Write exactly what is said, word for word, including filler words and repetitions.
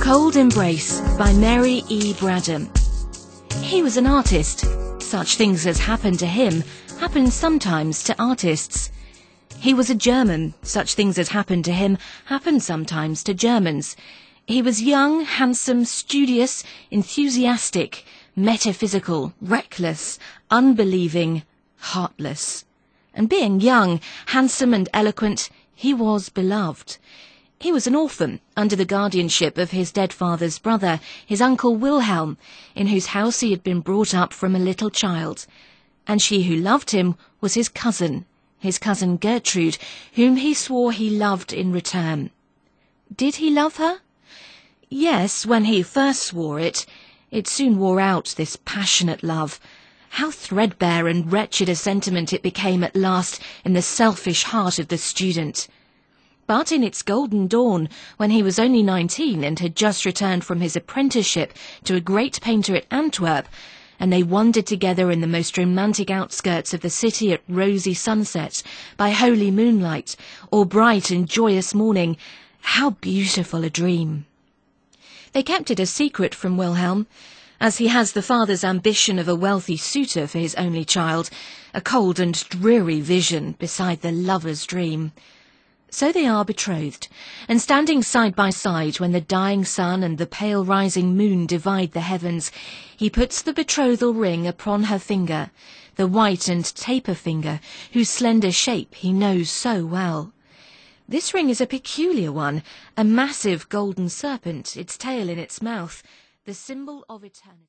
Cold Embrace by Mary E. Braddon. He was an artist. Such things as happened to him happen sometimes to artists. He was a German. Such things as happened to him happen sometimes to Germans. He was young, handsome, studious, enthusiastic, metaphysical, reckless, unbelieving, heartless. And being young, handsome and eloquent, he was beloved. He was an orphan under the guardianship of his dead father's brother, his uncle Wilhelm, in whose house he had been brought up from a little child. And she who loved him was his cousin, his cousin Gertrude, whom he swore he loved in return. Did he love her? Yes, when he first swore it. It soon wore out, this passionate love. How threadbare and wretched a sentiment it became at last in the selfish heart of the student. But in its golden dawn, when he was only nineteen and had just returned from his apprenticeship to a great painter at Antwerp, and they wandered together in the most romantic outskirts of the city at rosy sunset, by holy moonlight, or bright and joyous morning, how beautiful a dream! They kept it a secret from Wilhelm, as he has the father's ambition of a wealthy suitor for his only child, a cold and dreary vision beside the lover's dream. So they are betrothed, and standing side by side when the dying sun and the pale rising moon divide the heavens, he puts the betrothal ring upon her finger, the white and taper finger, whose slender shape he knows so well. This ring is a peculiar one, a massive golden serpent, its tail in its mouth, the symbol of eternity.